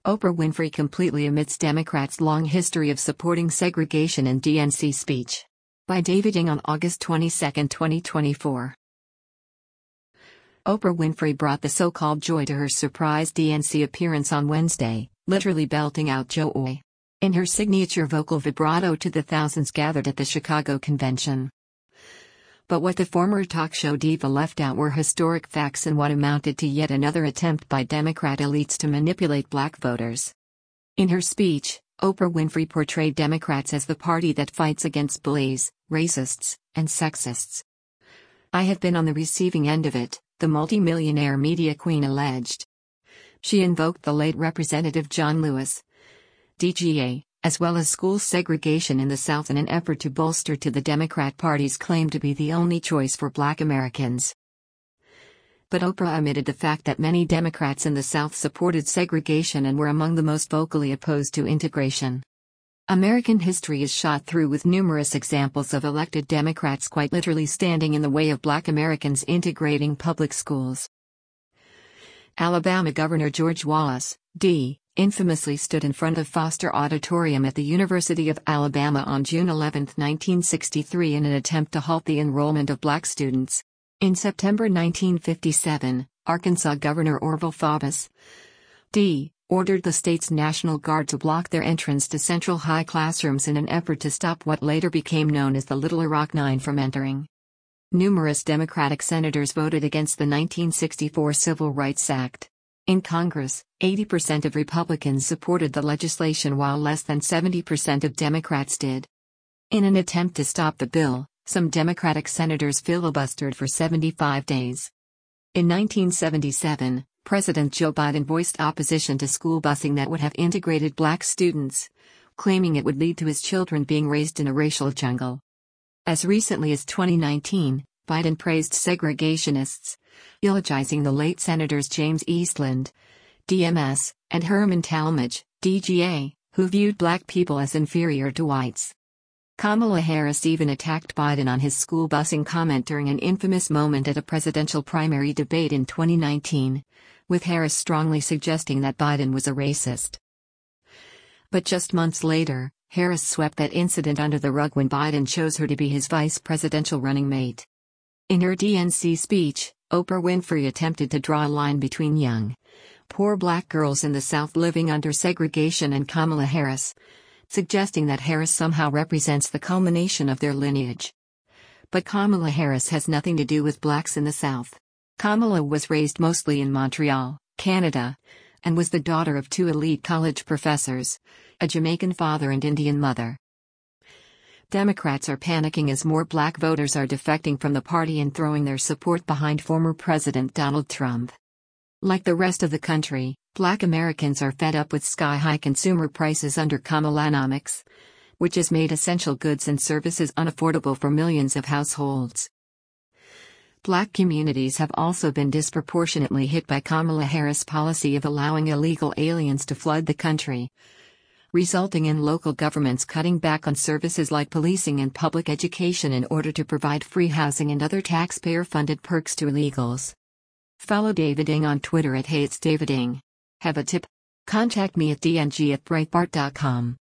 Oprah Winfrey completely omits Democrats' long history of supporting segregation in DNC speech. By David Ng on August 22, 2024. Oprah Winfrey brought the so-called joy to her surprise DNC appearance on Wednesday, literally belting out "Joy" in her signature vocal vibrato to the thousands gathered at the Chicago convention. But what the former talk show diva left out were historic facts and what amounted to yet another attempt by Democrat elites to manipulate black voters. In her speech, Oprah Winfrey portrayed Democrats as the party that fights against bullies, racists, and sexists. "I have been on the receiving end of it," the multi-millionaire media queen alleged. She invoked the late Representative John Lewis, DGA, as well as school segregation in the South in an effort to bolster the Democrat Party's claim to be the only choice for Black Americans. But Oprah omitted the fact that many Democrats in the South supported segregation and were among the most vocally opposed to integration. American history is shot through with numerous examples of elected Democrats quite literally standing in the way of Black Americans integrating public schools. Alabama Governor George Wallace, D., infamously stood in front of Foster Auditorium at the University of Alabama on June 11, 1963 in an attempt to halt the enrollment of black students. In September 1957, Arkansas Governor Orville Faubus, D., ordered the state's National Guard to block their entrance to Central High classrooms in an effort to stop what later became known as the Little Rock Nine from entering. Numerous Democratic senators voted against the 1964 Civil Rights Act. In Congress, 80% of Republicans supported the legislation while less than 70% of Democrats did. In an attempt to stop the bill, some Democratic senators filibustered for 75 days. In 1977, President Joe Biden voiced opposition to school busing that would have integrated black students, claiming it would lead to his children being raised in a racial jungle. As recently as 2019, Biden praised segregationists, eulogizing the late Senators James Eastland, DMS, and Herman Talmadge, DGA, who viewed black people as inferior to whites. Kamala Harris even attacked Biden on his school busing comment during an infamous moment at a presidential primary debate in 2019, with Harris strongly suggesting that Biden was a racist. But just months later, Harris swept that incident under the rug when Biden chose her to be his vice presidential running mate. In her DNC speech, Oprah Winfrey attempted to draw a line between young, poor black girls in the South living under segregation and Kamala Harris, suggesting that Harris somehow represents the culmination of their lineage. But Kamala Harris has nothing to do with blacks in the South. Kamala was raised mostly in Montreal, Canada, and was the daughter of two elite college professors, a Jamaican father and Indian mother. Democrats are panicking as more black voters are defecting from the party and throwing their support behind former President Donald Trump. Like the rest of the country, Black Americans are fed up with sky-high consumer prices under Kamalanomics, which has made essential goods and services unaffordable for millions of households. Black communities have also been disproportionately hit by Kamala Harris' policy of allowing illegal aliens to flood the country, resulting in local governments cutting back on services like policing and public education in order to provide free housing and other taxpayer-funded perks to illegals. Follow David Ng on Twitter at @HeyIt'sDavidNg. Have a tip? Contact me at dng@breitbart.com.